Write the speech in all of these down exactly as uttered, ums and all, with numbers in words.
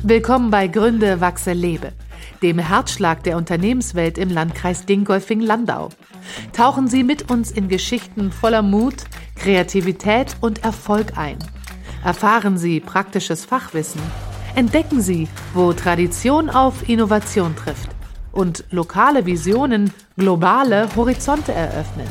Willkommen bei Gründe, Wachse, Lebe, dem Herzschlag der Unternehmenswelt im Landkreis Dingolfing-Landau. Tauchen Sie mit uns in Geschichten voller Mut, Kreativität und Erfolg ein. Erfahren Sie praktisches Fachwissen. Entdecken Sie, wo Tradition auf Innovation trifft und lokale Visionen globale Horizonte eröffnen.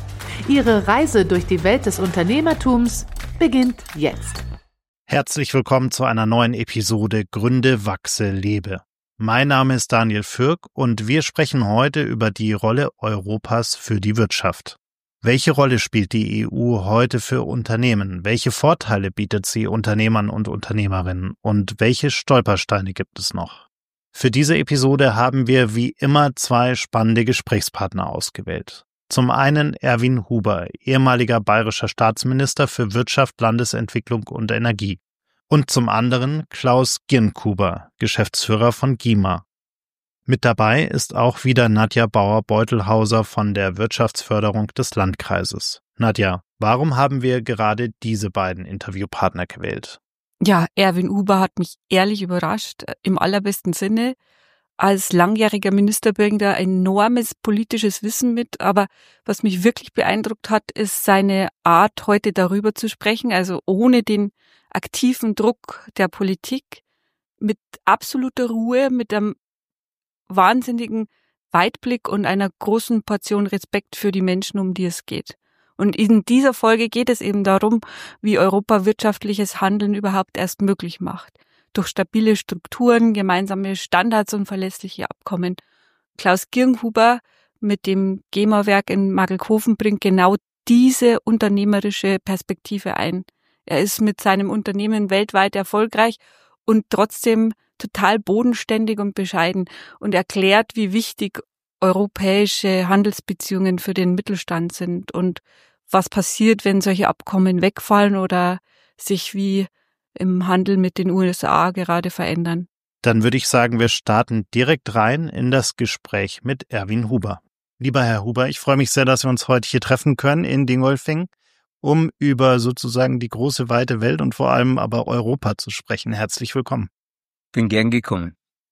Ihre Reise durch die Welt des Unternehmertums beginnt jetzt. Herzlich willkommen zu einer neuen Episode Gründe, Wachse, Lebe. Mein Name ist Daniel Fürk und wir sprechen heute über die Rolle Europas für die Wirtschaft. Welche Rolle spielt die E U heute für Unternehmen? Welche Vorteile bietet sie Unternehmern und Unternehmerinnen? Und welche Stolpersteine gibt es noch? Für diese Episode haben wir wie immer zwei spannende Gesprächspartner ausgewählt. Zum einen Erwin Huber, ehemaliger bayerischer Staatsminister für Wirtschaft, Landesentwicklung und Energie. Und zum anderen Klaus Girnkuber, Geschäftsführer von G I M A. Mit dabei ist auch wieder Nadja Bauer-Beutelhauser von der Wirtschaftsförderung des Landkreises. Nadja, warum haben wir gerade diese beiden Interviewpartner gewählt? Ja, Erwin Huber hat mich ehrlich überrascht, im allerbesten Sinne. Als langjähriger Minister bringt er enormes politisches Wissen mit, aber was mich wirklich beeindruckt hat, ist seine Art, heute darüber zu sprechen, also ohne den aktiven Druck der Politik, mit absoluter Ruhe, mit einem wahnsinnigen Weitblick und einer großen Portion Respekt für die Menschen, um die es geht. Und in dieser Folge geht es eben darum, wie Europa wirtschaftliches Handeln überhaupt erst möglich macht. Durch stabile Strukturen, gemeinsame Standards und verlässliche Abkommen. Klaus Girnkuber mit dem G E M A-Werk in Magelkofen bringt genau diese unternehmerische Perspektive ein. Er ist mit seinem Unternehmen weltweit erfolgreich und trotzdem total bodenständig und bescheiden und erklärt, wie wichtig europäische Handelsbeziehungen für den Mittelstand sind und was passiert, wenn solche Abkommen wegfallen oder sich wie im Handel mit den U S A gerade verändern. Dann würde ich sagen, wir starten direkt rein in das Gespräch mit Erwin Huber. Lieber Herr Huber, ich freue mich sehr, dass wir uns heute hier treffen können in Dingolfing, um über sozusagen die große, weite Welt und vor allem aber Europa zu sprechen. Herzlich willkommen. Bin gern gekommen.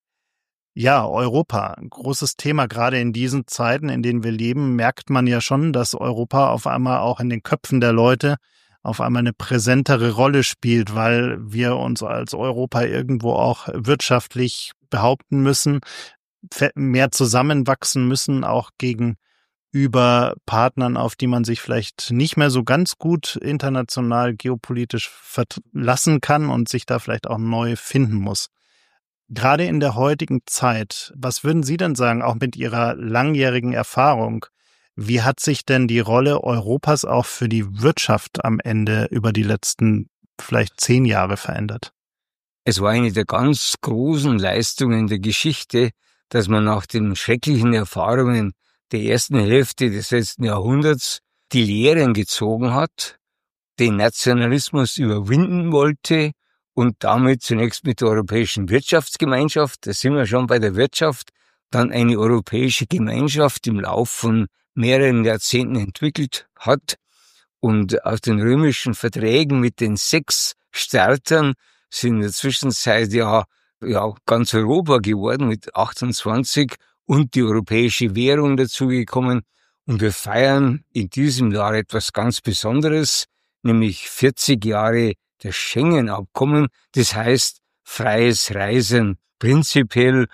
Ja, Europa, ein großes Thema. Gerade in diesen Zeiten, in denen wir leben, merkt man ja schon, dass Europa auf einmal auch in den Köpfen der Leute auf einmal eine präsentere Rolle spielt, weil wir uns als Europa irgendwo auch wirtschaftlich behaupten müssen, mehr zusammenwachsen müssen, auch gegenüber Partnern, auf die man sich vielleicht nicht mehr so ganz gut international geopolitisch verlassen kann und sich da vielleicht auch neu finden muss. Gerade in der heutigen Zeit, was würden Sie denn sagen, auch mit Ihrer langjährigen Erfahrung, wie hat sich denn die Rolle Europas auch für die Wirtschaft am Ende über die letzten vielleicht zehn Jahre verändert? Es war eine der ganz großen Leistungen der Geschichte, dass man nach den schrecklichen Erfahrungen der ersten Hälfte des letzten Jahrhunderts die Lehren gezogen hat, den Nationalismus überwinden wollte und damit zunächst mit der Europäischen Wirtschaftsgemeinschaft, da sind wir schon bei der Wirtschaft, dann eine europäische Gemeinschaft im Lauf von mehreren Jahrzehnten entwickelt hat. Und aus den römischen Verträgen mit den sechs Startern sind in der Zwischenzeit ja, ja ganz Europa geworden mit achtundzwanzig und die europäische Währung dazugekommen. Und wir feiern in diesem Jahr etwas ganz Besonderes, nämlich vierzig Jahre das Schengen-Abkommen. Das heißt, freies Reisen, prinzipiell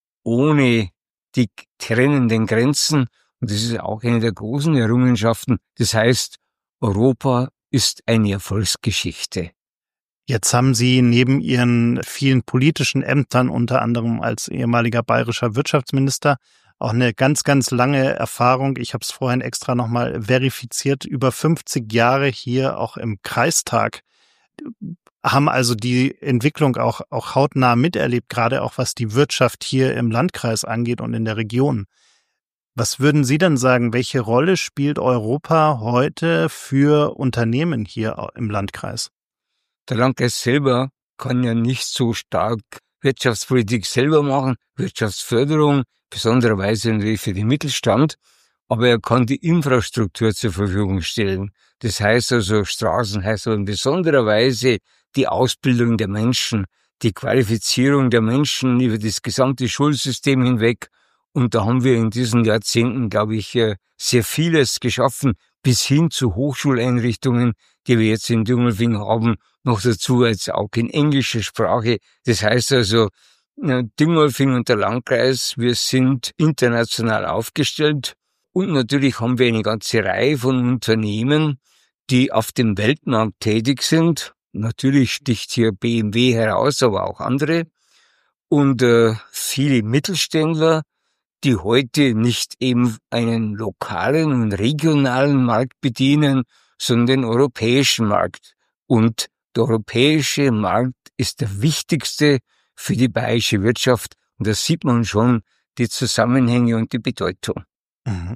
ohne die trennenden Grenzen. Und das ist auch eine der großen Errungenschaften. Das heißt, Europa ist eine Erfolgsgeschichte. Jetzt haben Sie neben Ihren vielen politischen Ämtern, unter anderem als ehemaliger bayerischer Wirtschaftsminister, auch eine ganz, ganz lange Erfahrung. Ich habe es vorhin extra nochmal verifiziert, über fünfzig Jahre hier auch im Kreistag, haben also die Entwicklung auch, auch hautnah miterlebt, gerade auch was die Wirtschaft hier im Landkreis angeht und in der Region. Was würden Sie denn sagen, welche Rolle spielt Europa heute für Unternehmen hier im Landkreis? Der Landkreis selber kann ja nicht so stark Wirtschaftspolitik selber machen, Wirtschaftsförderung, besondererweise natürlich für den Mittelstand, aber er kann die Infrastruktur zur Verfügung stellen. Das heißt also, Straßen heißt aber in besonderer Weise die Ausbildung der Menschen, die Qualifizierung der Menschen über das gesamte Schulsystem hinweg. Und da haben wir in diesen Jahrzehnten, glaube ich, sehr vieles geschaffen, bis hin zu Hochschuleinrichtungen, die wir jetzt in Dingolfing haben, noch dazu jetzt auch in englischer Sprache. Das heißt also, Dingolfing und der Landkreis, wir sind international aufgestellt und natürlich haben wir eine ganze Reihe von Unternehmen, die auf dem Weltmarkt tätig sind. Natürlich sticht hier B M W heraus, aber auch andere. Und äh, viele Mittelständler, die heute nicht eben einen lokalen und regionalen Markt bedienen, sondern den europäischen Markt. Und der europäische Markt ist der wichtigste für die bayerische Wirtschaft. Und da sieht man schon die Zusammenhänge und die Bedeutung. Mhm.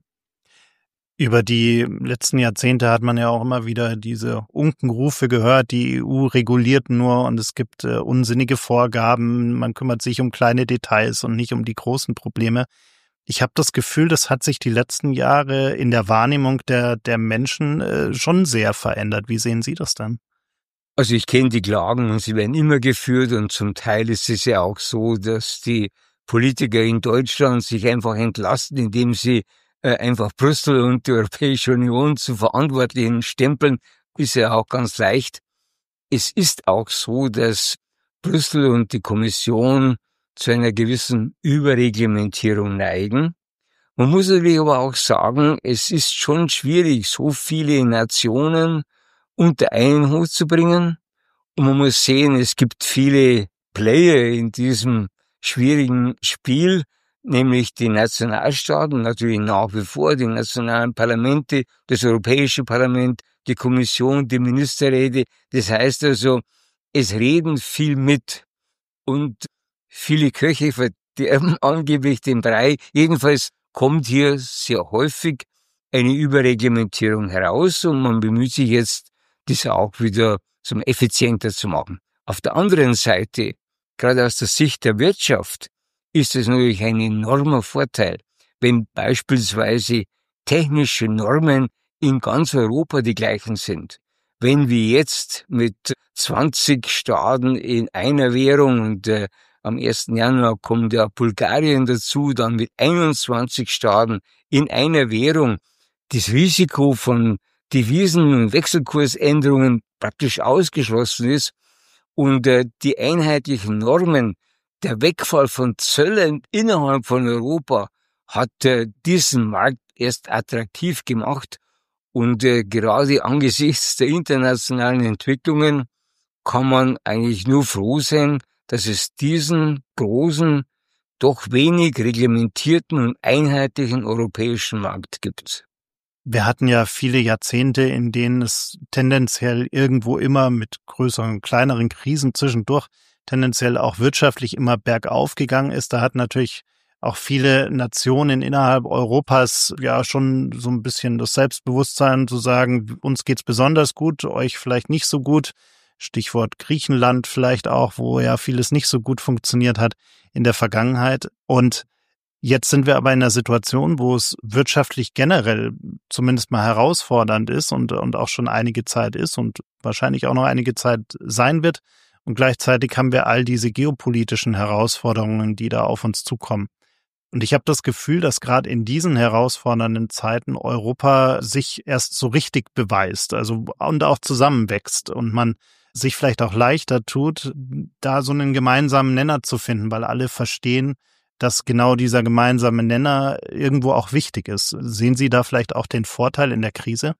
Über die letzten Jahrzehnte hat man ja auch immer wieder diese Unkenrufe gehört, die E U reguliert nur und es gibt äh, unsinnige Vorgaben, man kümmert sich um kleine Details und nicht um die großen Probleme. Ich habe das Gefühl, das hat sich die letzten Jahre in der Wahrnehmung der, der Menschen äh, schon sehr verändert. Wie sehen Sie das dann? Also ich kenne die Klagen und sie werden immer geführt und zum Teil ist es ja auch so, dass die Politiker in Deutschland sich einfach entlasten, indem sie äh, einfach Brüssel und die Europäische Union zu Verantwortlichen stempeln, ist ja auch ganz leicht. Es ist auch so, dass Brüssel und die Kommission zu einer gewissen Überreglementierung neigen. Man muss natürlich aber auch sagen, es ist schon schwierig, so viele Nationen unter einen Hut zu bringen. Und man muss sehen, es gibt viele Player in diesem schwierigen Spiel, nämlich die Nationalstaaten, natürlich nach wie vor die nationalen Parlamente, das Europäische Parlament, die Kommission, die Ministerräte. Das heißt also, es reden viel mit und viele Köche verderben angeblich den Brei. Jedenfalls kommt hier sehr häufig eine Überreglementierung heraus und man bemüht sich jetzt, das auch wieder zum effizienter zu machen. Auf der anderen Seite, gerade aus der Sicht der Wirtschaft, ist es natürlich ein enormer Vorteil, wenn beispielsweise technische Normen in ganz Europa die gleichen sind. Wenn wir jetzt mit zwanzig Staaten in einer Währung und äh, am ersten Januar kommt ja Bulgarien dazu, dann mit einundzwanzig Staaten in einer Währung das Risiko von Devisen- und Wechselkursänderungen praktisch ausgeschlossen ist und äh, die einheitlichen Normen, der Wegfall von Zöllen innerhalb von Europa hat äh, diesen Markt erst attraktiv gemacht und äh, gerade angesichts der internationalen Entwicklungen kann man eigentlich nur froh sein, dass es diesen großen, doch wenig reglementierten und einheitlichen europäischen Markt gibt. Wir hatten ja viele Jahrzehnte, in denen es tendenziell irgendwo immer mit größeren und kleineren Krisen zwischendurch tendenziell auch wirtschaftlich immer bergauf gegangen ist. Da hat natürlich auch viele Nationen innerhalb Europas ja schon so ein bisschen das Selbstbewusstsein zu sagen, uns geht's besonders gut, euch vielleicht nicht so gut. Stichwort Griechenland vielleicht auch, wo ja vieles nicht so gut funktioniert hat in der Vergangenheit. Und jetzt sind wir aber in einer Situation, wo es wirtschaftlich generell zumindest mal herausfordernd ist und, und auch schon einige Zeit ist und wahrscheinlich auch noch einige Zeit sein wird. Und gleichzeitig haben wir all diese geopolitischen Herausforderungen, die da auf uns zukommen. Und ich habe das Gefühl, dass gerade in diesen herausfordernden Zeiten Europa sich erst so richtig beweist, also und auch zusammenwächst und man sich vielleicht auch leichter tut, da so einen gemeinsamen Nenner zu finden, weil alle verstehen, dass genau dieser gemeinsame Nenner irgendwo auch wichtig ist. Sehen Sie da vielleicht auch den Vorteil in der Krise?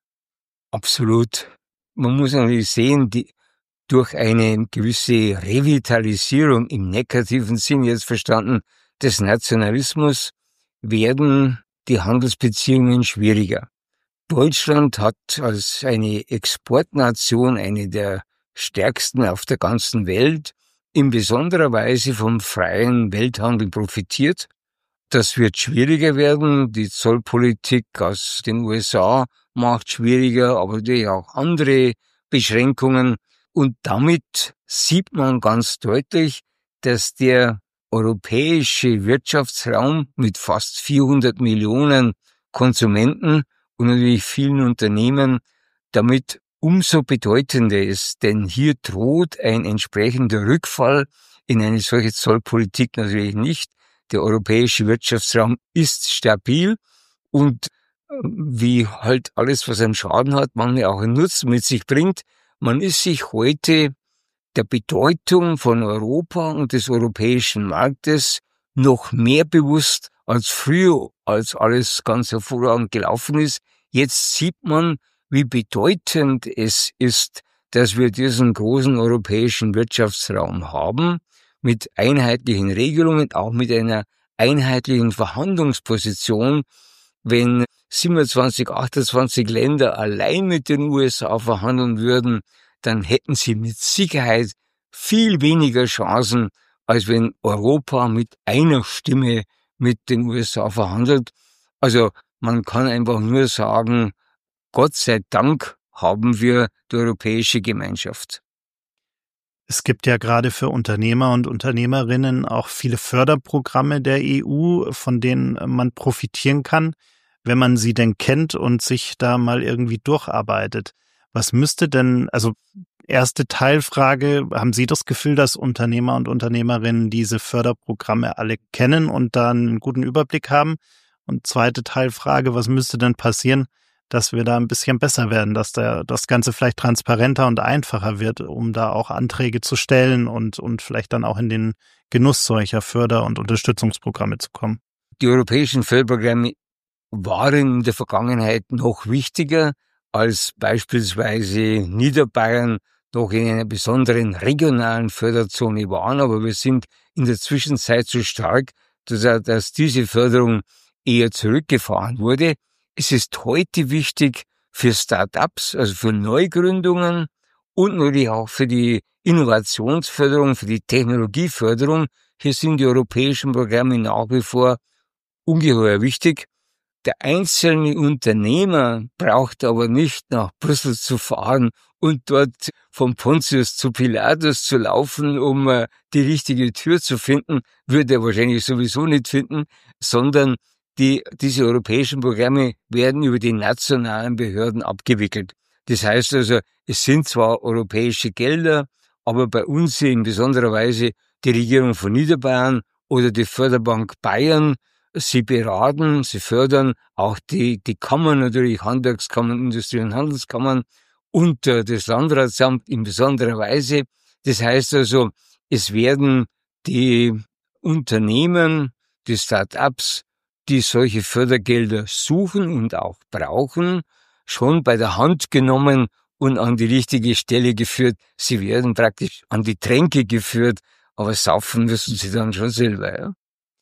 Absolut. Man muss natürlich sehen, die durch eine gewisse Revitalisierung im negativen Sinn jetzt verstanden des Nationalismus werden die Handelsbeziehungen schwieriger. Deutschland hat als eine Exportnation eine der stärksten auf der ganzen Welt in besonderer Weise vom freien Welthandel profitiert. Das wird schwieriger werden. Die Zollpolitik aus den U S A macht schwieriger, aber natürlich auch andere Beschränkungen. Und damit sieht man ganz deutlich, dass der europäische Wirtschaftsraum mit fast vierhundert Millionen Konsumenten und natürlich vielen Unternehmen damit umso bedeutender ist, denn hier droht ein entsprechender Rückfall in eine solche Zollpolitik natürlich nicht. Der europäische Wirtschaftsraum ist stabil und wie halt alles, was einen Schaden hat, manchmal auch einen Nutzen mit sich bringt. Man ist sich heute der Bedeutung von Europa und des europäischen Marktes noch mehr bewusst als früher, als alles ganz hervorragend gelaufen ist. Jetzt sieht man, wie bedeutend es ist, dass wir diesen großen europäischen Wirtschaftsraum haben, mit einheitlichen Regelungen, auch mit einer einheitlichen Verhandlungsposition. Wenn siebenundzwanzig, achtundzwanzig Länder allein mit den U S A verhandeln würden, dann hätten sie mit Sicherheit viel weniger Chancen, als wenn Europa mit einer Stimme mit den U S A verhandelt. Also man kann einfach nur sagen, Gott sei Dank haben wir die europäische Gemeinschaft. Es gibt ja gerade für Unternehmer und Unternehmerinnen auch viele Förderprogramme der E U, von denen man profitieren kann, wenn man sie denn kennt und sich da mal irgendwie durcharbeitet. Was müsste denn, also erste Teilfrage, haben Sie das Gefühl, dass Unternehmer und Unternehmerinnen diese Förderprogramme alle kennen und da einen guten Überblick haben? Und zweite Teilfrage, was müsste denn passieren, dass wir da ein bisschen besser werden, dass da das Ganze vielleicht transparenter und einfacher wird, um da auch Anträge zu stellen und, und vielleicht dann auch in den Genuss solcher Förder- und Unterstützungsprogramme zu kommen? Die europäischen Förderprogramme waren in der Vergangenheit noch wichtiger, als beispielsweise Niederbayern noch in einer besonderen regionalen Förderzone waren, aber wir sind in der Zwischenzeit so stark, dass, dass diese Förderung eher zurückgefahren wurde. Es ist heute wichtig für Start-ups, also für Neugründungen und natürlich auch für die Innovationsförderung, für die Technologieförderung. Hier sind die europäischen Programme nach wie vor ungeheuer wichtig. Der einzelne Unternehmer braucht aber nicht nach Brüssel zu fahren und dort vom Pontius zu Pilatus zu laufen, um uh, die richtige Tür zu finden, würde er wahrscheinlich sowieso nicht finden, sondern die, diese europäischen Programme werden über die nationalen Behörden abgewickelt. Das heißt also, es sind zwar europäische Gelder, aber bei uns in besonderer Weise die Regierung von Niederbayern oder die Förderbank Bayern. Sie beraten, sie fördern auch die, die Kammern natürlich, Handwerkskammern, Industrie- und Handelskammern und äh, das Landratsamt in besonderer Weise. Das heißt also, es werden die Unternehmen, die Start-ups, die solche Fördergelder suchen und auch brauchen, schon bei der Hand genommen und an die richtige Stelle geführt. Sie werden praktisch an die Tränke geführt, aber saufen müssen sie dann schon selber, ja.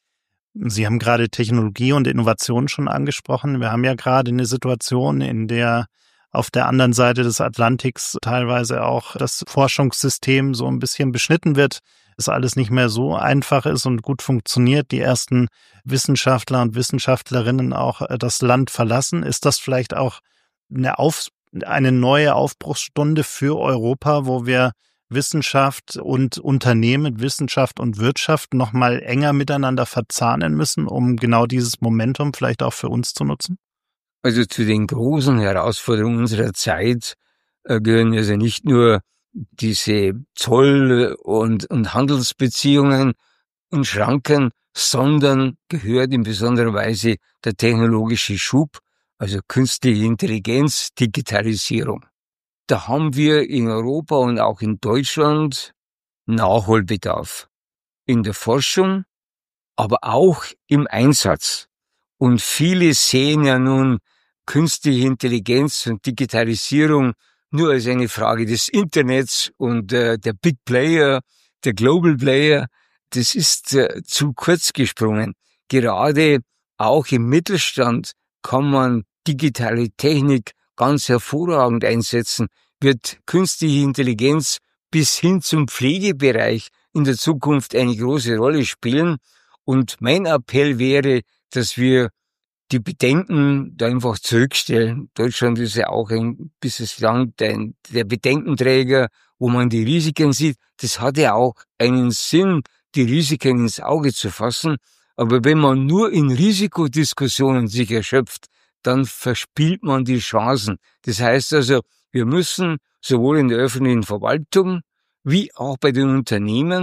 Sie haben gerade Technologie und Innovation schon angesprochen. Wir haben ja gerade eine Situation, in der auf der anderen Seite des Atlantiks teilweise auch das Forschungssystem so ein bisschen beschnitten wird, dass alles nicht mehr so einfach ist und gut funktioniert. Die ersten Wissenschaftler und Wissenschaftlerinnen auch das Land verlassen. Ist das vielleicht auch eine, Auf- eine neue Aufbruchsstunde für Europa, wo wir Wissenschaft und Unternehmen, Wissenschaft und Wirtschaft noch mal enger miteinander verzahnen müssen, um genau dieses Momentum vielleicht auch für uns zu nutzen? Also zu den großen Herausforderungen unserer Zeit äh, gehören also nicht nur diese Zoll- und, und Handelsbeziehungen und Schranken, sondern gehört in besonderer Weise der technologische Schub, also künstliche Intelligenz, Digitalisierung. Da haben wir in Europa und auch in Deutschland Nachholbedarf. In der Forschung, aber auch im Einsatz. Und viele sehen ja nun künstliche Intelligenz und Digitalisierung nur als eine Frage des Internets und äh, der Big Player, der Global Player. Das ist äh, zu kurz gesprungen. Gerade auch im Mittelstand kann man digitale Technik ganz hervorragend einsetzen, wird künstliche Intelligenz bis hin zum Pflegebereich in der Zukunft eine große Rolle spielen. Und mein Appell wäre, dass wir die Bedenken da einfach zurückstellen. Deutschland ist ja auch ein gewisses Land der Bedenkenträger, wo man die Risiken sieht. Das hat ja auch einen Sinn, die Risiken ins Auge zu fassen. Aber wenn man nur in Risikodiskussionen sich erschöpft, dann verspielt man die Chancen. Das heißt also, wir müssen sowohl in der öffentlichen Verwaltung wie auch bei den Unternehmen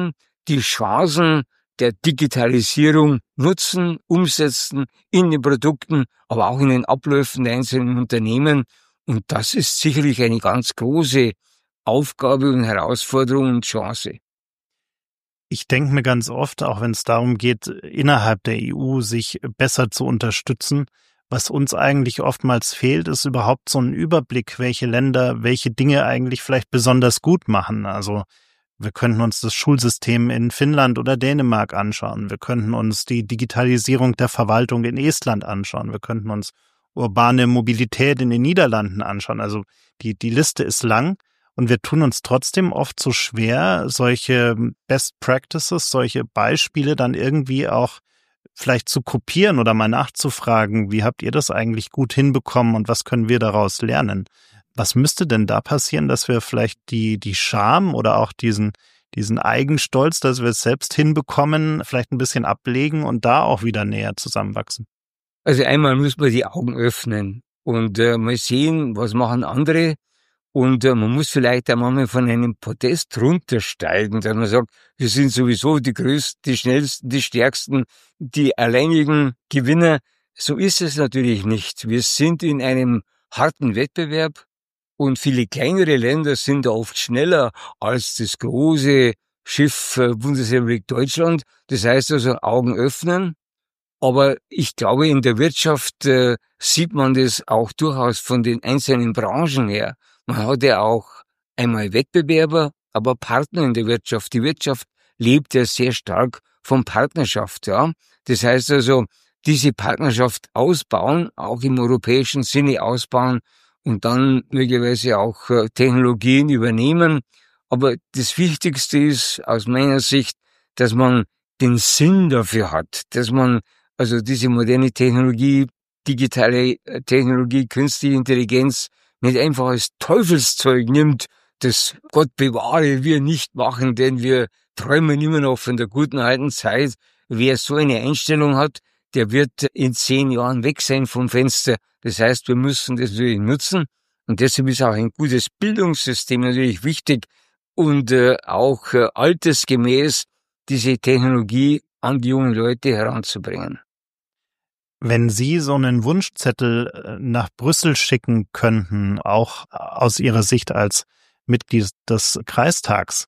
die Chancen der Digitalisierung nutzen, umsetzen in den Produkten, aber auch in den Abläufen der einzelnen Unternehmen. Und das ist sicherlich eine ganz große Aufgabe und Herausforderung und Chance. Ich denke mir ganz oft, auch wenn es darum geht, innerhalb der E U sich besser zu unterstützen, was uns eigentlich oftmals fehlt, ist überhaupt so ein Überblick, welche Länder welche Dinge eigentlich vielleicht besonders gut machen. Also wir könnten uns das Schulsystem in Finnland oder Dänemark anschauen. Wir könnten uns die Digitalisierung der Verwaltung in Estland anschauen. Wir könnten uns urbane Mobilität in den Niederlanden anschauen. Also die, die Liste ist lang. Und wir tun uns trotzdem oft so schwer, solche Best Practices, solche Beispiele dann irgendwie auch vielleicht zu kopieren oder mal nachzufragen, wie habt ihr das eigentlich gut hinbekommen und was können wir daraus lernen? Was müsste denn da passieren, dass wir vielleicht die, die Scham oder auch diesen, diesen Eigenstolz, dass wir es selbst hinbekommen, vielleicht ein bisschen ablegen und da auch wieder näher zusammenwachsen? Also einmal muss man die Augen öffnen und äh, mal sehen, was machen andere. Und äh, man muss vielleicht einmal mal von einem Podest runtersteigen, dass man sagt, wir sind sowieso die Größten, die Schnellsten, die Stärksten, die alleinigen Gewinner. So ist es natürlich nicht. Wir sind in einem harten Wettbewerb und viele kleinere Länder sind da oft schneller als das große Schiff äh, Bundesrepublik Deutschland. Das heißt also Augen öffnen. Aber ich glaube, in der Wirtschaft äh, sieht man das auch durchaus von den einzelnen Branchen her. Man hat ja auch einmal Wettbewerber, aber Partner in der Wirtschaft. Die Wirtschaft lebt ja sehr stark von Partnerschaft, ja. Das heißt also, diese Partnerschaft ausbauen, auch im europäischen Sinne ausbauen und dann möglicherweise auch äh, Technologien übernehmen. Aber das Wichtigste ist aus meiner Sicht, dass man den Sinn dafür hat, dass man also diese moderne Technologie, digitale Technologie, künstliche Intelligenz nicht einfach als Teufelszeug nimmt, das Gott bewahre wir nicht machen, denn wir träumen immer noch von der guten alten Zeit. Wer so eine Einstellung hat, der wird in zehn Jahren weg sein vom Fenster. Das heißt, wir müssen das natürlich nutzen und deshalb ist auch ein gutes Bildungssystem natürlich wichtig und äh, auch äh, altersgemäß diese Technologie an die jungen Leute heranzubringen. Wenn Sie so einen Wunschzettel nach Brüssel schicken könnten, auch aus Ihrer Sicht als Mitglied des Kreistags,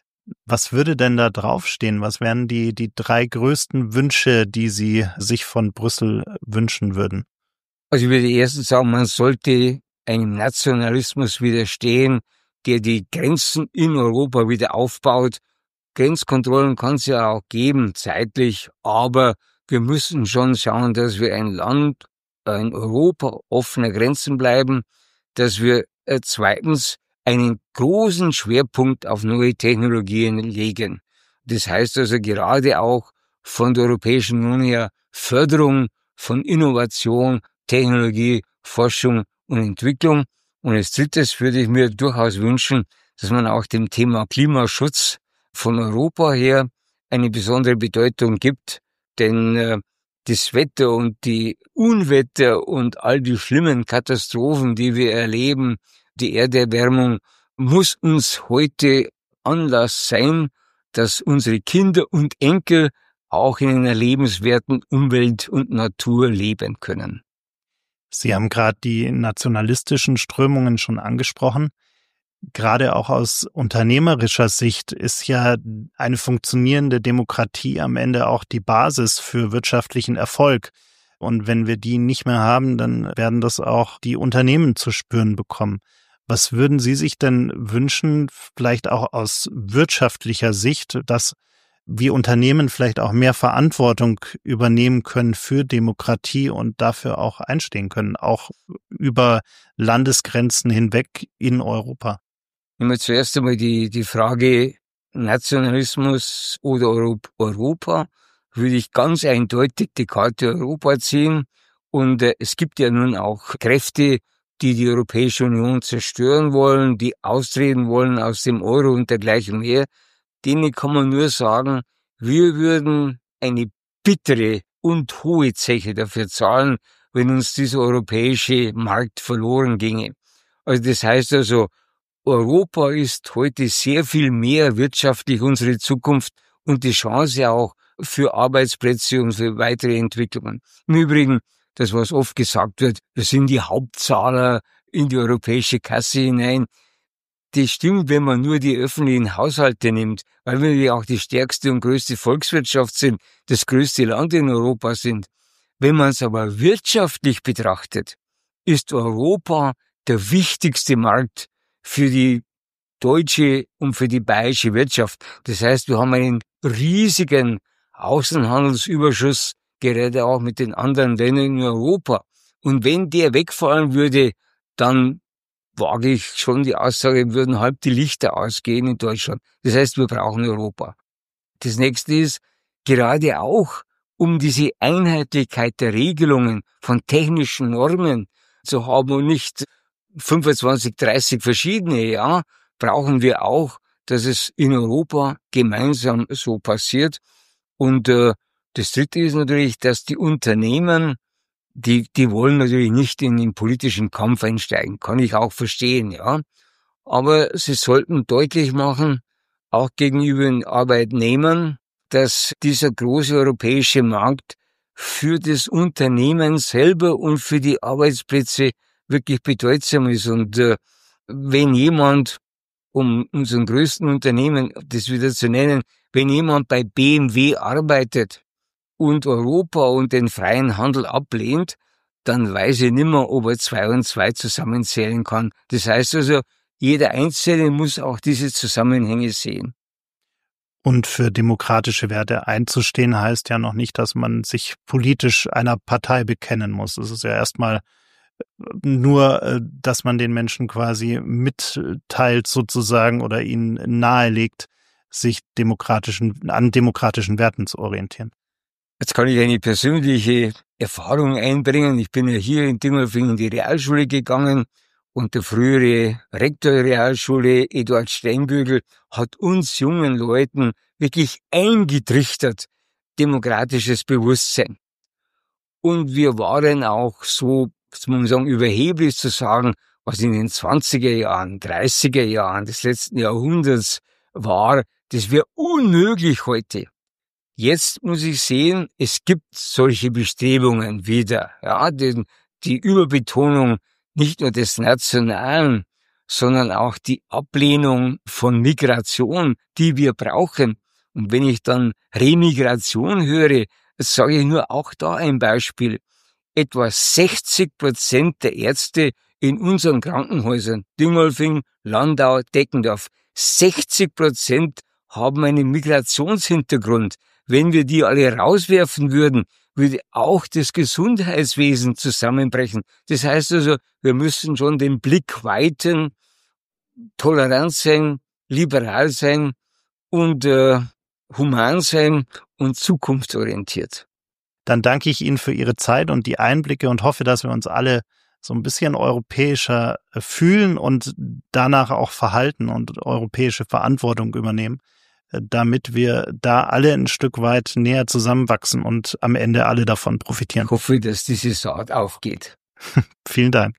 was würde denn da draufstehen? Was wären die, die drei größten Wünsche, die Sie sich von Brüssel wünschen würden? Also ich würde erstens sagen, man sollte einem Nationalismus widerstehen, der die Grenzen in Europa wieder aufbaut. Grenzkontrollen kann es ja auch geben, zeitlich, aber wir müssen schon schauen, dass wir ein Land, ein Europa offener Grenzen bleiben, dass wir äh, zweitens einen großen Schwerpunkt auf neue Technologien legen. Das heißt also gerade auch von der Europäischen Union her Förderung von Innovation, Technologie, Forschung und Entwicklung. Und als drittes würde ich mir durchaus wünschen, dass man auch dem Thema Klimaschutz von Europa her eine besondere Bedeutung gibt. Denn äh, das Wetter und die Unwetter und all die schlimmen Katastrophen, die wir erleben, die Erderwärmung, muss uns heute Anlass sein, dass unsere Kinder und Enkel auch in einer lebenswerten Umwelt und Natur leben können. Sie haben gerade die nationalistischen Strömungen schon angesprochen. Gerade auch aus unternehmerischer Sicht ist ja eine funktionierende Demokratie am Ende auch die Basis für wirtschaftlichen Erfolg. Und wenn wir die nicht mehr haben, dann werden das auch die Unternehmen zu spüren bekommen. Was würden Sie sich denn wünschen, vielleicht auch aus wirtschaftlicher Sicht, dass wir Unternehmen vielleicht auch mehr Verantwortung übernehmen können für Demokratie und dafür auch einstehen können, auch über Landesgrenzen hinweg in Europa? Nehmen wir zuerst einmal die, die Frage Nationalismus oder Europa, würde ich ganz eindeutig die Karte Europa ziehen. Und äh, es gibt ja nun auch Kräfte, die die Europäische Union zerstören wollen, die austreten wollen aus dem Euro und dergleichen mehr. Denen kann man nur sagen, wir würden eine bittere und hohe Zeche dafür zahlen, wenn uns dieser europäische Markt verloren ginge. Also das heißt also, Europa ist heute sehr viel mehr wirtschaftlich unsere Zukunft und die Chance auch für Arbeitsplätze und für weitere Entwicklungen. Im Übrigen, das was oft gesagt wird, wir sind die Hauptzahler in die europäische Kasse hinein. Das stimmt, wenn man nur die öffentlichen Haushalte nimmt, weil wir auch die stärkste und größte Volkswirtschaft sind, das größte Land in Europa sind. Wenn man es aber wirtschaftlich betrachtet, ist Europa der wichtigste Markt für die deutsche und für die bayerische Wirtschaft. Das heißt, wir haben einen riesigen Außenhandelsüberschuss, gerade auch mit den anderen Ländern in Europa. Und wenn der wegfallen würde, dann wage ich schon die Aussage, würden halb die Lichter ausgehen in Deutschland. Das heißt, wir brauchen Europa. Das nächste ist, gerade auch, um diese Einheitlichkeit der Regelungen von technischen Normen zu haben und nicht fünfundzwanzig, dreißig verschiedene, ja, brauchen wir auch, dass es in Europa gemeinsam so passiert. Und äh, das Dritte ist natürlich, dass die Unternehmen, die die wollen natürlich nicht in den politischen Kampf einsteigen, kann ich auch verstehen, ja. Aber sie sollten deutlich machen, auch gegenüber den Arbeitnehmern, dass dieser große europäische Markt für das Unternehmen selber und für die Arbeitsplätze wirklich bedeutsam ist. Und äh, wenn jemand, um unseren größten Unternehmen das wieder zu nennen, wenn jemand bei B M W arbeitet und Europa und den freien Handel ablehnt, dann weiß ich nicht mehr, ob er zwei und zwei zusammenzählen kann. Das heißt also, jeder Einzelne muss auch diese Zusammenhänge sehen. Und für demokratische Werte einzustehen heißt ja noch nicht, dass man sich politisch einer Partei bekennen muss. Es ist ja erstmal nur, dass man den Menschen quasi mitteilt sozusagen oder ihnen nahelegt, sich demokratischen, an demokratischen Werten zu orientieren. Jetzt kann ich eine persönliche Erfahrung einbringen. Ich bin ja hier in Dingolfing in die Realschule gegangen und der frühere Rektor der Realschule, Eduard Steinbügel, hat uns jungen Leuten wirklich eingetrichtert, demokratisches Bewusstsein. Und wir waren auch so, muss man sagen, überheblich zu sagen, was in den zwanziger Jahren, dreißiger Jahren des letzten Jahrhunderts war, das wäre unmöglich heute. Jetzt muss ich sehen, es gibt solche Bestrebungen wieder, ja, die, die Überbetonung nicht nur des Nationalen, sondern auch die Ablehnung von Migration, die wir brauchen. Und wenn ich dann Remigration höre, sage ich nur auch da ein Beispiel. Etwa sechzig Prozent der Ärzte in unseren Krankenhäusern, Dingolfing, Landau, Deckendorf, sechzig Prozent haben einen Migrationshintergrund. Wenn wir die alle rauswerfen würden, würde auch das Gesundheitswesen zusammenbrechen. Das heißt also, wir müssen schon den Blick weiten, tolerant sein, liberal sein und äh, human sein und zukunftsorientiert. Dann danke ich Ihnen für Ihre Zeit und die Einblicke und hoffe, dass wir uns alle so ein bisschen europäischer fühlen und danach auch verhalten und europäische Verantwortung übernehmen, damit wir da alle ein Stück weit näher zusammenwachsen und am Ende alle davon profitieren. Ich hoffe, dass diese Saat aufgeht. Vielen Dank.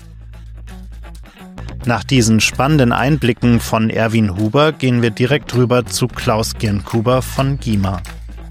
Nach diesen spannenden Einblicken von Erwin Huber gehen wir direkt rüber zu Klaus Girnkuber von GIMA.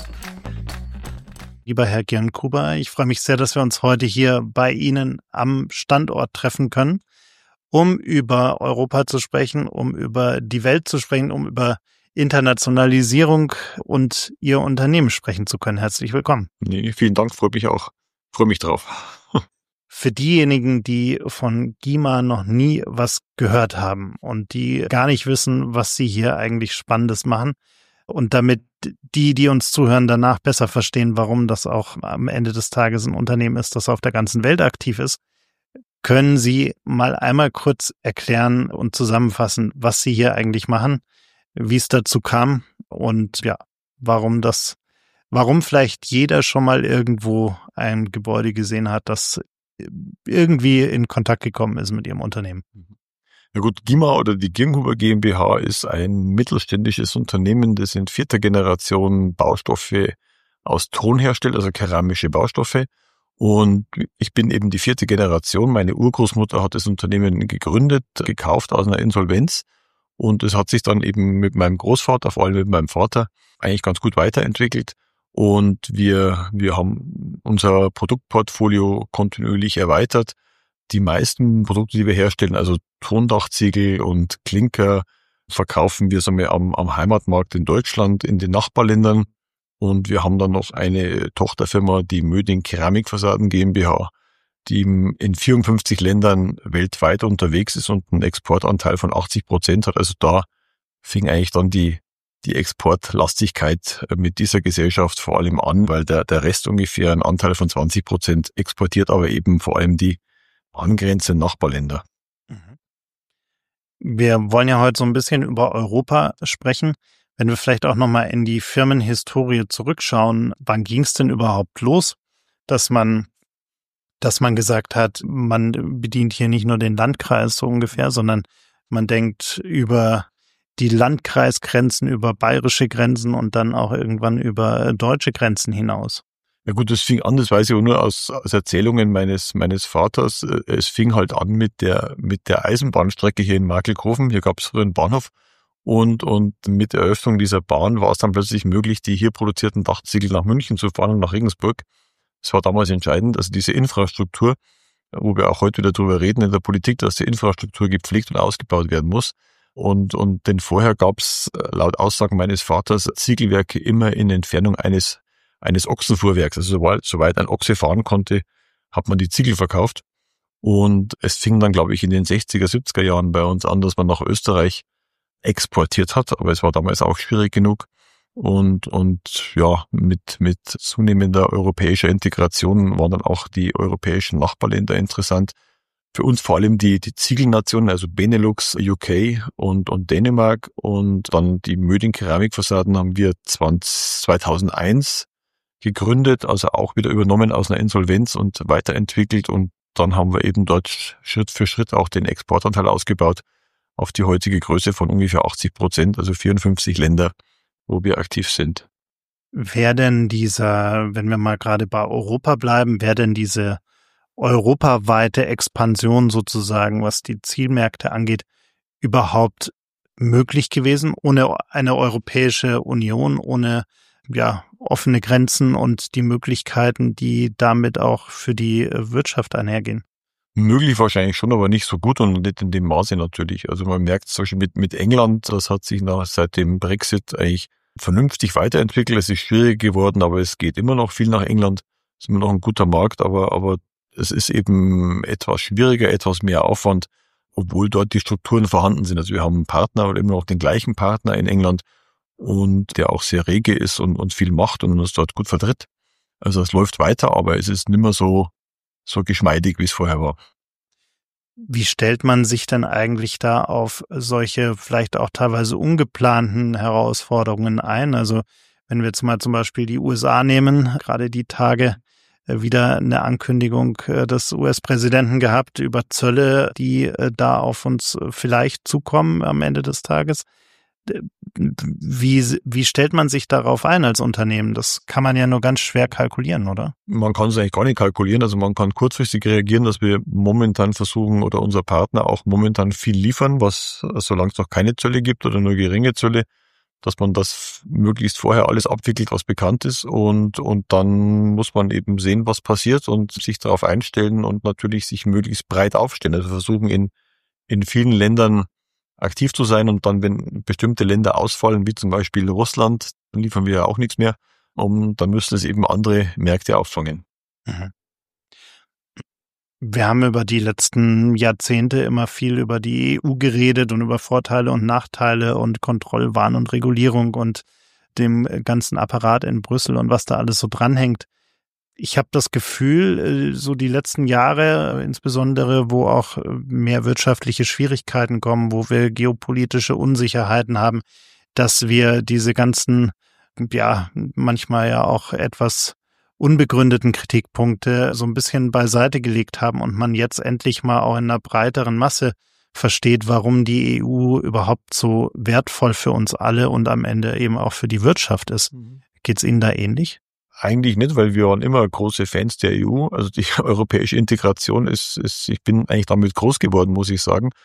Lieber Herr Girnkuber, ich freue mich sehr, dass wir uns heute hier bei Ihnen am Standort treffen können, um über Europa zu sprechen, um über die Welt zu sprechen, um über Internationalisierung und Ihr Unternehmen sprechen zu können. Herzlich willkommen. Nee, vielen Dank, freue mich auch. Freue mich drauf. Für diejenigen, die von GIMA noch nie was gehört haben und die gar nicht wissen, was Sie hier eigentlich Spannendes machen und damit die, die uns zuhören, danach besser verstehen, warum das auch am Ende des Tages ein Unternehmen ist, das auf der ganzen Welt aktiv ist, können Sie mal einmal kurz erklären und zusammenfassen, was Sie hier eigentlich machen, wie es dazu kam und ja, warum das, warum vielleicht jeder schon mal irgendwo ein Gebäude gesehen hat, das irgendwie in Kontakt gekommen ist mit Ihrem Unternehmen. Ja gut, GIMA oder die Girnkuber GmbH ist ein mittelständisches Unternehmen, das in vierter Generation Baustoffe aus Ton herstellt, also keramische Baustoffe. Und ich bin eben die vierte Generation. Meine Urgroßmutter hat das Unternehmen gegründet, gekauft aus einer Insolvenz. Und es hat sich dann eben mit meinem Großvater, vor allem mit meinem Vater, eigentlich ganz gut weiterentwickelt. Und wir, wir haben unser Produktportfolio kontinuierlich erweitert. Die meisten Produkte, die wir herstellen, also Tondachziegel und Klinker, verkaufen wir sagen wir, am, am Heimatmarkt in Deutschland, in den Nachbarländern. Und wir haben dann noch eine Tochterfirma, die Möding Keramikfassaden GmbH, die in vierundfünfzig Ländern weltweit unterwegs ist und einen Exportanteil von achtzig Prozent hat. Also da fing eigentlich dann die, die Exportlastigkeit mit dieser Gesellschaft vor allem an, weil der, der Rest ungefähr einen Anteil von zwanzig Prozent exportiert, aber eben vor allem die angrenzenden Nachbarländer. Wir wollen ja heute so ein bisschen über Europa sprechen. Wenn wir vielleicht auch nochmal in die Firmenhistorie zurückschauen, wann ging es denn überhaupt los, dass man dass man gesagt hat, man bedient hier nicht nur den Landkreis so ungefähr, sondern man denkt über die Landkreisgrenzen, über bayerische Grenzen und dann auch irgendwann über deutsche Grenzen hinaus. Ja gut, das fing an, das weiß ich auch nur aus, aus Erzählungen meines meines Vaters. Es fing halt an mit der mit der Eisenbahnstrecke hier in Markelkofen. Hier gab es früher einen Bahnhof und und mit der Eröffnung dieser Bahn war es dann plötzlich möglich, die hier produzierten Dachziegel nach München zu fahren und nach Regensburg. Das war damals entscheidend, also diese Infrastruktur, wo wir auch heute wieder drüber reden in der Politik, dass die Infrastruktur gepflegt und ausgebaut werden muss. Und, und denn vorher gab es laut Aussagen meines Vaters Ziegelwerke immer in Entfernung eines, eines Ochsenfuhrwerks. Also soweit, soweit ein Ochse fahren konnte, hat man die Ziegel verkauft. Und es fing dann, glaube ich, in den sechziger, siebziger Jahren bei uns an, dass man nach Österreich exportiert hat. Aber es war damals auch schwierig genug. Und, und, ja, mit, mit zunehmender europäischer Integration waren dann auch die europäischen Nachbarländer interessant. Für uns vor allem die, die Ziegelnationen, also Benelux, U K und, und Dänemark. Und dann die Möding Keramikfassaden haben wir zweitausendeins gegründet, also auch wieder übernommen aus einer Insolvenz und weiterentwickelt. Und dann haben wir eben dort Schritt für Schritt auch den Exportanteil ausgebaut auf die heutige Größe von ungefähr achtzig Prozent, also vierundfünfzig Länder, wo wir aktiv sind. Wer denn dieser, wenn wir mal gerade bei Europa bleiben, wer denn diese europaweite Expansion sozusagen, was die Zielmärkte angeht, überhaupt möglich gewesen, ohne eine Europäische Union, ohne ja offene Grenzen und die Möglichkeiten, die damit auch für die Wirtschaft einhergehen? Möglich wahrscheinlich schon, aber nicht so gut und nicht in dem Maße natürlich. Also man merkt zum Beispiel mit, mit England, das hat sich nach, seit dem Brexit eigentlich vernünftig weiterentwickelt. Es ist schwierig geworden, aber es geht immer noch viel nach England. Es ist immer noch ein guter Markt, aber, aber es ist eben etwas schwieriger, etwas mehr Aufwand, obwohl dort die Strukturen vorhanden sind. Also wir haben einen Partner oder immer noch den gleichen Partner in England und der auch sehr rege ist und, und viel macht und uns dort gut vertritt. Also es läuft weiter, aber es ist nicht mehr so, so geschmeidig, wie es vorher war. Wie stellt man sich denn eigentlich da auf solche vielleicht auch teilweise ungeplanten Herausforderungen ein? Also wenn wir jetzt mal zum Beispiel die U S A nehmen, gerade die Tage wieder eine Ankündigung des U S-Präsidenten gehabt über Zölle, die da auf uns vielleicht zukommen am Ende des Tages. Wie, wie stellt man sich darauf ein als Unternehmen? Das kann man ja nur ganz schwer kalkulieren, oder? Man kann es eigentlich gar nicht kalkulieren. Also man kann kurzfristig reagieren, dass wir momentan versuchen oder unser Partner auch momentan viel liefern, was, solange es noch keine Zölle gibt oder nur geringe Zölle, dass man das möglichst vorher alles abwickelt, was bekannt ist. Und, und dann muss man eben sehen, was passiert und sich darauf einstellen und natürlich sich möglichst breit aufstellen. Also versuchen in, in vielen Ländern aktiv zu sein und dann, wenn bestimmte Länder ausfallen, wie zum Beispiel Russland, dann liefern wir ja auch nichts mehr, um, dann müssen es eben andere Märkte auffangen. Mhm. Wir haben über die letzten Jahrzehnte immer viel über die E U geredet und über Vorteile und Nachteile und Kontrollwahn und Regulierung und dem ganzen Apparat in Brüssel und was da alles so dranhängt. Ich habe das Gefühl, so die letzten Jahre, insbesondere wo auch mehr wirtschaftliche Schwierigkeiten kommen, wo wir geopolitische Unsicherheiten haben, dass wir diese ganzen, ja, manchmal ja auch etwas unbegründeten Kritikpunkte so ein bisschen beiseite gelegt haben und man jetzt endlich mal auch in einer breiteren Masse versteht, warum die E U überhaupt so wertvoll für uns alle und am Ende eben auch für die Wirtschaft ist. Geht's Ihnen da ähnlich? Eigentlich nicht, weil wir waren immer große Fans der E U. Also die europäische Integration ist, ist, ich bin eigentlich damit groß geworden, muss ich sagen.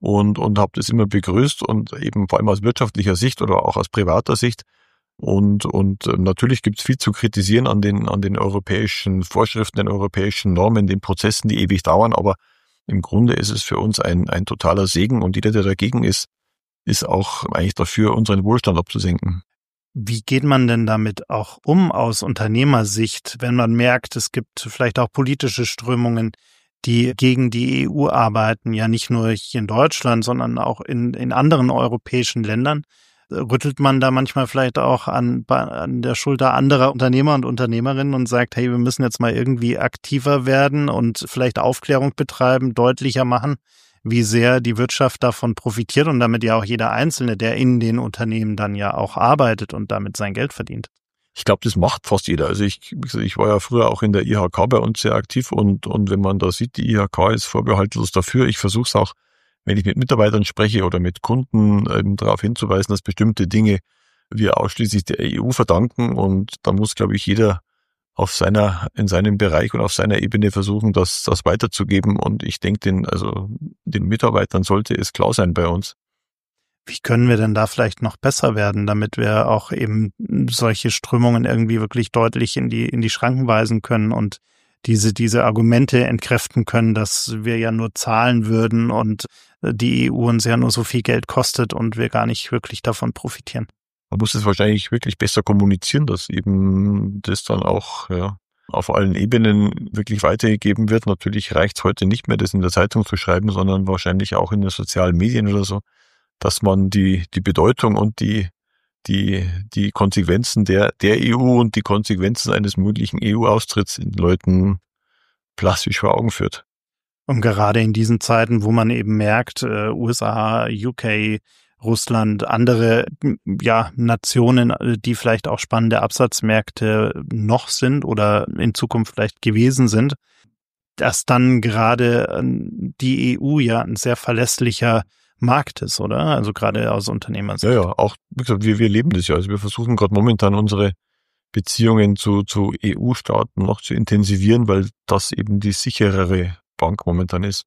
und, und habe das immer begrüßt und eben vor allem aus wirtschaftlicher Sicht oder auch aus privater Sicht. Und, und natürlich gibt es viel zu kritisieren an den, an den europäischen Vorschriften, den europäischen Normen, den Prozessen, die ewig dauern. Aber im Grunde ist es für uns ein, ein totaler Segen und jeder, der dagegen ist, ist auch eigentlich dafür, unseren Wohlstand abzusenken. Wie geht man denn damit auch um aus Unternehmersicht, wenn man merkt, es gibt vielleicht auch politische Strömungen, die gegen die E U arbeiten, ja nicht nur hier in Deutschland, sondern auch in, in anderen europäischen Ländern? Rüttelt man da manchmal vielleicht auch an, an der Schulter anderer Unternehmer und Unternehmerinnen und sagt, hey, wir müssen jetzt mal irgendwie aktiver werden und vielleicht Aufklärung betreiben, deutlicher machen, wie sehr die Wirtschaft davon profitiert und damit ja auch jeder Einzelne, der in den Unternehmen dann ja auch arbeitet und damit sein Geld verdient? Ich glaube, das macht fast jeder. Also ich, ich war ja früher auch in der I H K bei uns sehr aktiv und, und wenn man da sieht, die I H K ist vorbehaltlos dafür. Ich versuche es auch, wenn ich mit Mitarbeitern spreche oder mit Kunden, eben darauf hinzuweisen, dass bestimmte Dinge wir ausschließlich der E U verdanken. Und da muss, glaube ich, jeder auf seiner, in seinem Bereich und auf seiner Ebene versuchen, das, das weiterzugeben. Und ich denke, den, also, den Mitarbeitern sollte es klar sein bei uns. Wie können wir denn da vielleicht noch besser werden, damit wir auch eben solche Strömungen irgendwie wirklich deutlich in die, in die Schranken weisen können und diese, diese Argumente entkräften können, dass wir ja nur zahlen würden und die E U uns ja nur so viel Geld kostet und wir gar nicht wirklich davon profitieren? Man muss es wahrscheinlich wirklich besser kommunizieren, dass eben das dann auch, ja, auf allen Ebenen wirklich weitergegeben wird. Natürlich reicht es heute nicht mehr, das in der Zeitung zu schreiben, sondern wahrscheinlich auch in den sozialen Medien oder so, dass man die, die Bedeutung und die, die, die Konsequenzen der, der E U und die Konsequenzen eines möglichen E U-Austritts den Leuten plastisch vor Augen führt. Und gerade in diesen Zeiten, wo man eben merkt, äh, U S A, U K, Russland, andere ja Nationen, die vielleicht auch spannende Absatzmärkte noch sind oder in Zukunft vielleicht gewesen sind, dass dann gerade die E U ja ein sehr verlässlicher Markt ist, oder? Also gerade aus Unternehmersicht. Ja, ja, auch, wie gesagt, wir, wir leben das ja. Also wir versuchen gerade momentan unsere Beziehungen zu, zu E U-Staaten noch zu intensivieren, weil das eben die sicherere Bank momentan ist.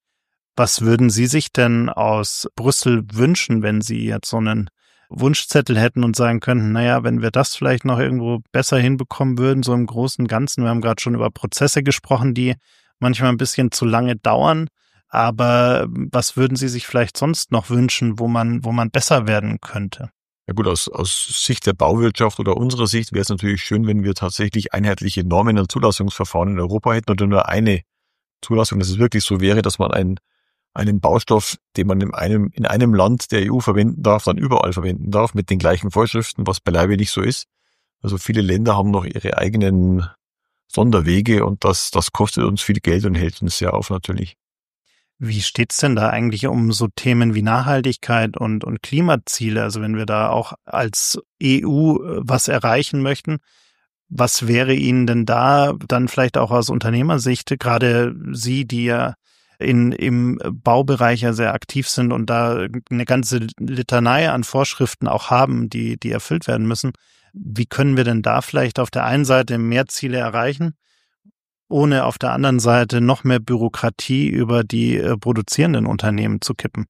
Was würden Sie sich denn aus Brüssel wünschen, wenn Sie jetzt so einen Wunschzettel hätten und sagen könnten, naja, wenn wir das vielleicht noch irgendwo besser hinbekommen würden, so im Großen und Ganzen. Wir haben gerade schon über Prozesse gesprochen, die manchmal ein bisschen zu lange dauern. Aber was würden Sie sich vielleicht sonst noch wünschen, wo man, wo man besser werden könnte? Ja gut, aus, aus Sicht der Bauwirtschaft oder unserer Sicht wäre es natürlich schön, wenn wir tatsächlich einheitliche Normen und Zulassungsverfahren in Europa hätten oder nur eine Zulassung, dass es wirklich so wäre, dass man einen, einen Baustoff, den man in einem, in einem Land der E U verwenden darf, dann überall verwenden darf, mit den gleichen Vorschriften, was beileibe nicht so ist. Also viele Länder haben noch ihre eigenen Sonderwege und das, das kostet uns viel Geld und hält uns sehr auf natürlich. Wie steht's denn da eigentlich um so Themen wie Nachhaltigkeit und, und Klimaziele? Also wenn wir da auch als E U was erreichen möchten, was wäre Ihnen denn da dann vielleicht auch aus Unternehmersicht, gerade Sie, die ja in, im Baubereich ja sehr aktiv sind und da eine ganze Litanei an Vorschriften auch haben, die, die erfüllt werden müssen. Wie können wir denn da vielleicht auf der einen Seite mehr Ziele erreichen, ohne auf der anderen Seite noch mehr Bürokratie über die äh, produzierenden Unternehmen zu kippen?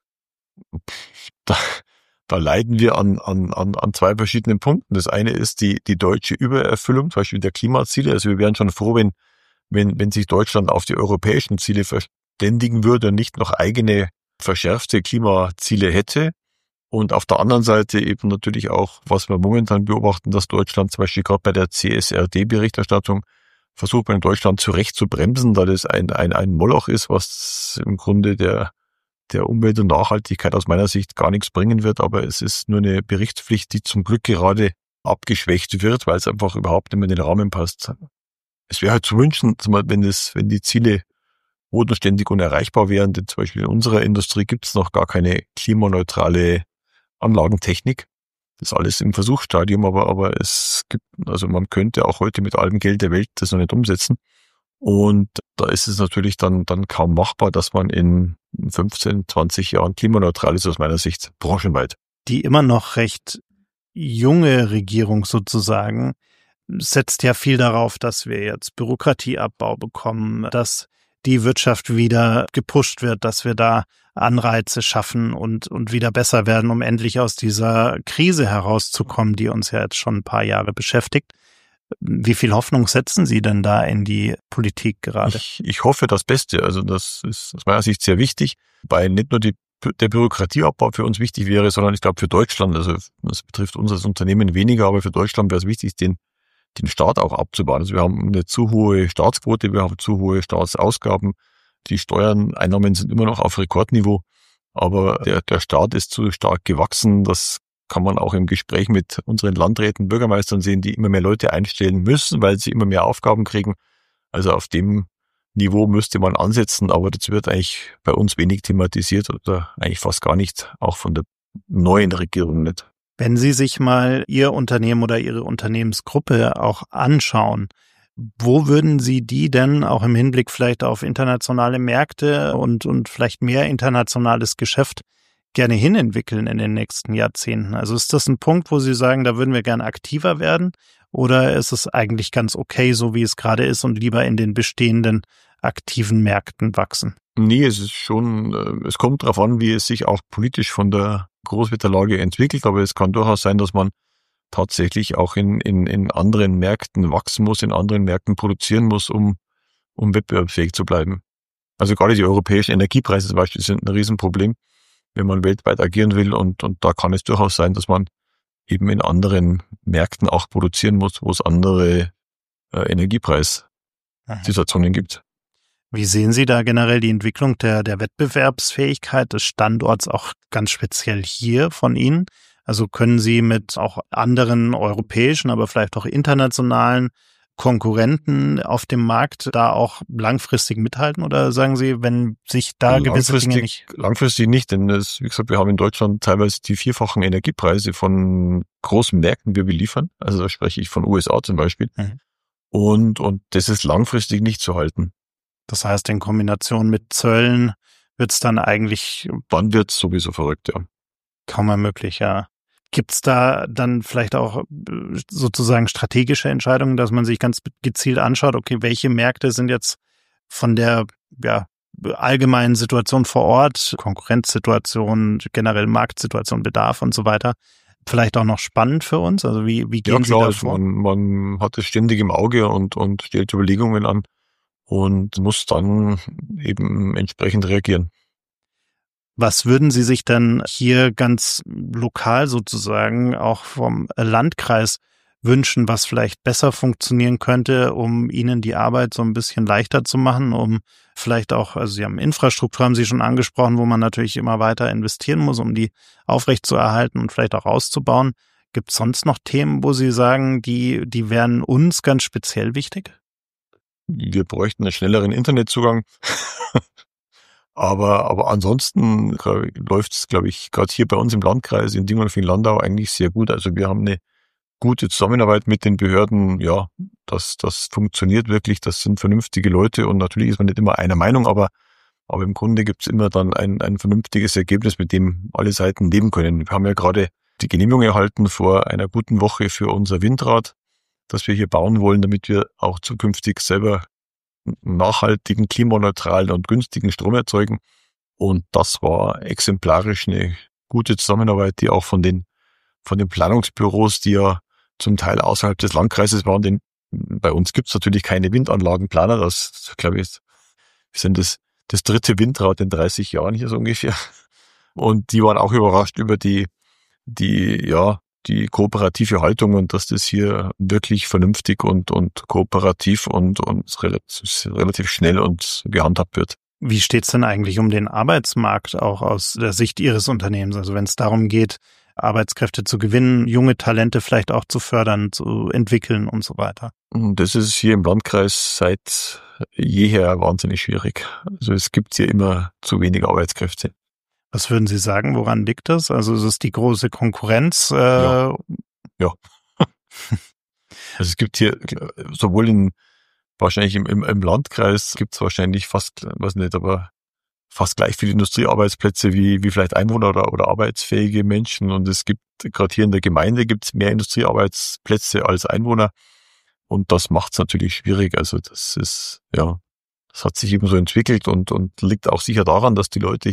Da, da leiden wir an, an, an, an zwei verschiedenen Punkten. Das eine ist die, die deutsche Übererfüllung, zum Beispiel der Klimaziele. Also wir wären schon froh, wenn, wenn, wenn sich Deutschland auf die europäischen Ziele verständigen würde und nicht noch eigene verschärfte Klimaziele hätte. Und auf der anderen Seite eben natürlich auch, was wir momentan beobachten, dass Deutschland zum Beispiel gerade bei der C S R D-Berichterstattung versucht man in Deutschland zurecht zu bremsen, da das ein, ein, ein Moloch ist, was im Grunde der, der Umwelt und Nachhaltigkeit aus meiner Sicht gar nichts bringen wird. Aber es ist nur eine Berichtspflicht, die zum Glück gerade abgeschwächt wird, weil es einfach überhaupt nicht mehr in den Rahmen passt. Es wäre halt zu wünschen, wenn das, wenn die Ziele bodenständig und erreichbar wären, denn zum Beispiel in unserer Industrie gibt es noch gar keine klimaneutrale Anlagentechnik. Das ist alles im Versuchsstadium, aber, aber es gibt, also man könnte auch heute mit allem Geld der Welt das noch nicht umsetzen. Und da ist es natürlich dann, dann kaum machbar, dass man in fünfzehn, zwanzig Jahren klimaneutral ist aus meiner Sicht, branchenweit. Die immer noch recht junge Regierung sozusagen setzt ja viel darauf, dass wir jetzt Bürokratieabbau bekommen, dass die Wirtschaft wieder gepusht wird, dass wir da Anreize schaffen und, und wieder besser werden, um endlich aus dieser Krise herauszukommen, die uns ja jetzt schon ein paar Jahre beschäftigt. Wie viel Hoffnung setzen Sie denn da in die Politik gerade? Ich, ich hoffe das Beste. Also das ist aus meiner Sicht sehr wichtig, weil nicht nur die, der Bürokratieabbau für uns wichtig wäre, sondern ich glaube für Deutschland, also das betrifft uns als Unternehmen weniger, aber für Deutschland wäre es wichtig, den den Staat auch abzubauen. Also wir haben eine zu hohe Staatsquote, wir haben zu hohe Staatsausgaben, die Steuereinnahmen sind immer noch auf Rekordniveau, aber der, der Staat ist zu stark gewachsen. Das kann man auch im Gespräch mit unseren Landräten, Bürgermeistern sehen, die immer mehr Leute einstellen müssen, weil sie immer mehr Aufgaben kriegen. Also auf dem Niveau müsste man ansetzen, aber das wird eigentlich bei uns wenig thematisiert oder eigentlich fast gar nicht, auch von der neuen Regierung nicht. Wenn Sie sich mal Ihr Unternehmen oder Ihre Unternehmensgruppe auch anschauen, wo würden Sie die denn auch im Hinblick vielleicht auf internationale Märkte und, und vielleicht mehr internationales Geschäft gerne hinentwickeln in den nächsten Jahrzehnten? Also ist das ein Punkt, wo Sie sagen, da würden wir gerne aktiver werden? Oder ist es eigentlich ganz okay, so wie es gerade ist und lieber in den bestehenden aktiven Märkten wachsen? Nee, es ist schon, es kommt darauf an, wie es sich auch politisch von der Großwetterlage entwickelt, aber es kann durchaus sein, dass man tatsächlich auch in, in, in anderen Märkten wachsen muss, in anderen Märkten produzieren muss, um, um wettbewerbsfähig zu bleiben. Also gerade die europäischen Energiepreise zum Beispiel sind ein Riesenproblem, wenn man weltweit agieren will und, und da kann es durchaus sein, dass man eben in anderen Märkten auch produzieren muss, wo es andere äh, Energiepreissituationen gibt. Wie sehen Sie da generell die Entwicklung der, der Wettbewerbsfähigkeit des Standorts auch ganz speziell hier von Ihnen? Also können Sie mit auch anderen europäischen, aber vielleicht auch internationalen Konkurrenten auf dem Markt da auch langfristig mithalten? Oder sagen Sie, wenn sich da gewisse Dinge nicht... Langfristig nicht, denn das, wie gesagt, wir haben in Deutschland teilweise die vierfachen Energiepreise von großen Märkten, die wir liefern. Also da spreche ich von U S A zum Beispiel. Mhm. Und, und das ist langfristig nicht zu halten. Das heißt, in Kombination mit Zöllen wird es dann eigentlich... Dann wird es sowieso verrückt, ja. Kaum mehr möglich, ja. Gibt es da dann vielleicht auch sozusagen strategische Entscheidungen, dass man sich ganz gezielt anschaut, okay, welche Märkte sind jetzt von der ja, allgemeinen Situation vor Ort, Konkurrenzsituation, generell Marktsituation, Bedarf und so weiter, vielleicht auch noch spannend für uns? Also wie, wie gehen ja, Sie klar, da vor? Man, man hat es ständig im Auge und, und stellt Überlegungen an und muss dann eben entsprechend reagieren. Was würden Sie sich dann hier ganz lokal sozusagen auch vom Landkreis wünschen, was vielleicht besser funktionieren könnte, um Ihnen die Arbeit so ein bisschen leichter zu machen, um vielleicht auch, also Sie haben Infrastruktur, haben Sie schon angesprochen, wo man natürlich immer weiter investieren muss, um die aufrechtzuerhalten und vielleicht auch auszubauen. Gibt es sonst noch Themen, wo Sie sagen, die, die wären uns ganz speziell wichtig? Wir bräuchten einen schnelleren Internetzugang. Aber, aber ansonsten läuft es, glaube ich, gerade hier bei uns im Landkreis in Dingolfing-Landau eigentlich sehr gut. Also wir haben eine gute Zusammenarbeit mit den Behörden. Ja, das, das funktioniert wirklich. Das sind vernünftige Leute und natürlich ist man nicht immer einer Meinung, aber, aber im Grunde gibt es immer dann ein, ein vernünftiges Ergebnis, mit dem alle Seiten leben können. Wir haben ja gerade die Genehmigung erhalten vor einer guten Woche für unser Windrad, das wir hier bauen wollen, damit wir auch zukünftig selber nachhaltigen, klimaneutralen und günstigen Strom erzeugen. Und das war exemplarisch eine gute Zusammenarbeit, die auch von den, von den Planungsbüros, die ja zum Teil außerhalb des Landkreises waren, denn bei uns gibt es natürlich keine Windanlagenplaner. Das, glaube ich, wir sind das, das dritte Windrad in dreißig Jahren hier so ungefähr. Und die waren auch überrascht über die, die, ja, die kooperative Haltung und dass das hier wirklich vernünftig und, und kooperativ und, und relativ, relativ schnell und gehandhabt wird. Wie steht's denn eigentlich um den Arbeitsmarkt auch aus der Sicht Ihres Unternehmens? Also wenn es darum geht, Arbeitskräfte zu gewinnen, junge Talente vielleicht auch zu fördern, zu entwickeln und so weiter. Das ist hier im Landkreis seit jeher wahnsinnig schwierig. Also es gibt hier immer zu wenig Arbeitskräfte. Was würden Sie sagen, woran liegt das? Also ist es die große Konkurrenz? Äh ja. ja. Also es gibt hier sowohl in, wahrscheinlich im, im, im Landkreis gibt es wahrscheinlich fast, weiß nicht, aber fast gleich viele Industriearbeitsplätze wie, wie vielleicht Einwohner oder, oder arbeitsfähige Menschen. Und es gibt, gerade hier in der Gemeinde gibt es mehr Industriearbeitsplätze als Einwohner. Und das macht es natürlich schwierig. Also das ist, ja, das hat sich eben so entwickelt und, und liegt auch sicher daran, dass die Leute hier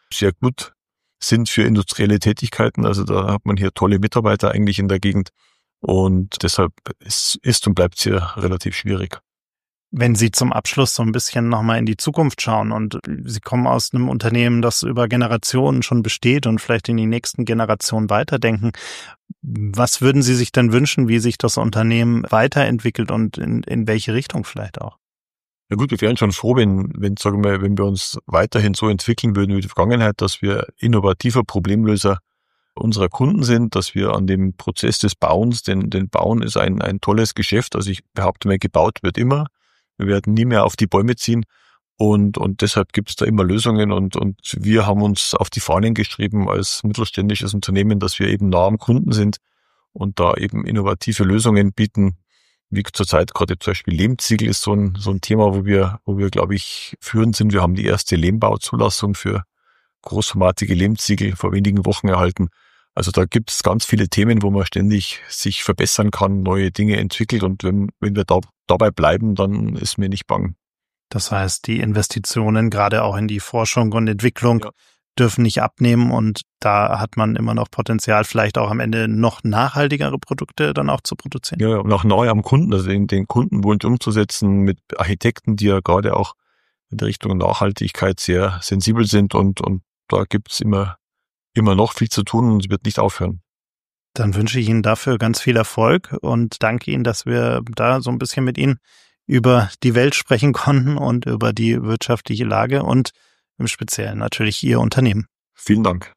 sehr gut sind für industrielle Tätigkeiten. Also da hat man hier tolle Mitarbeiter eigentlich in der Gegend. Und deshalb ist, ist und bleibt es hier relativ schwierig. Wenn Sie zum Abschluss so ein bisschen nochmal in die Zukunft schauen und Sie kommen aus einem Unternehmen, das über Generationen schon besteht und vielleicht in die nächsten Generationen weiterdenken, was würden Sie sich denn wünschen, wie sich das Unternehmen weiterentwickelt und in, in welche Richtung vielleicht auch? Ja gut, wir wären schon froh, wenn, wenn, sagen wir, wenn wir uns weiterhin so entwickeln würden wie die Vergangenheit, dass wir innovativer Problemlöser unserer Kunden sind, dass wir an dem Prozess des Bauens, denn, denn Bauen ist ein, ein tolles Geschäft. Also ich behaupte mal, gebaut wird immer. Wir werden nie mehr auf die Bäume ziehen und, und deshalb gibt es da immer Lösungen und, und wir haben uns auf die Fahnen geschrieben als mittelständisches Unternehmen, dass wir eben nah am Kunden sind und da eben innovative Lösungen bieten. Wie zurzeit gerade zum Beispiel Lehmziegel ist so ein, so ein Thema, wo wir, wo wir, glaube ich, führend sind. Wir haben die erste Lehmbauzulassung für großformatige Lehmziegel vor wenigen Wochen erhalten. Also da gibt es ganz viele Themen, wo man ständig sich verbessern kann, neue Dinge entwickelt und wenn, wenn wir da, dabei bleiben, dann ist mir nicht bang. Das heißt, die Investitionen gerade auch in die Forschung und Entwicklung ja. dürfen nicht abnehmen und da hat man immer noch Potenzial, vielleicht auch am Ende noch nachhaltigere Produkte dann auch zu produzieren. Ja, und auch neu am Kunden, also den, den Kundenwunsch umzusetzen mit Architekten, die ja gerade auch in der Richtung Nachhaltigkeit sehr sensibel sind und, und da gibt's immer immer noch viel zu tun und es wird nicht aufhören. Dann wünsche ich Ihnen dafür ganz viel Erfolg und danke Ihnen, dass wir da so ein bisschen mit Ihnen über die Welt sprechen konnten und über die wirtschaftliche Lage und im Speziellen natürlich Ihr Unternehmen. Vielen Dank.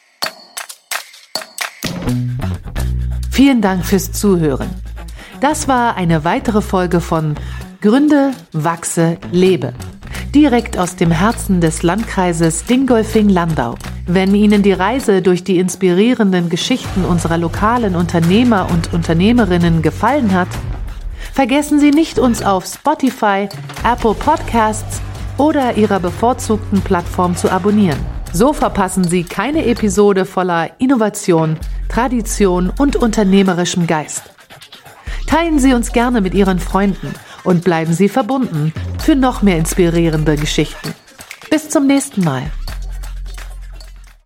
Vielen Dank fürs Zuhören. Das war eine weitere Folge von Gründe, Wachse, Lebe. Direkt aus dem Herzen des Landkreises Dingolfing-Landau. Wenn Ihnen die Reise durch die inspirierenden Geschichten unserer lokalen Unternehmer und Unternehmerinnen gefallen hat, vergessen Sie nicht, uns auf Spotify, Apple Podcasts oder Ihrer bevorzugten Plattform zu abonnieren. So verpassen Sie keine Episode voller Innovation, Tradition und unternehmerischem Geist. Teilen Sie uns gerne mit Ihren Freunden und bleiben Sie verbunden für noch mehr inspirierende Geschichten. Bis zum nächsten Mal.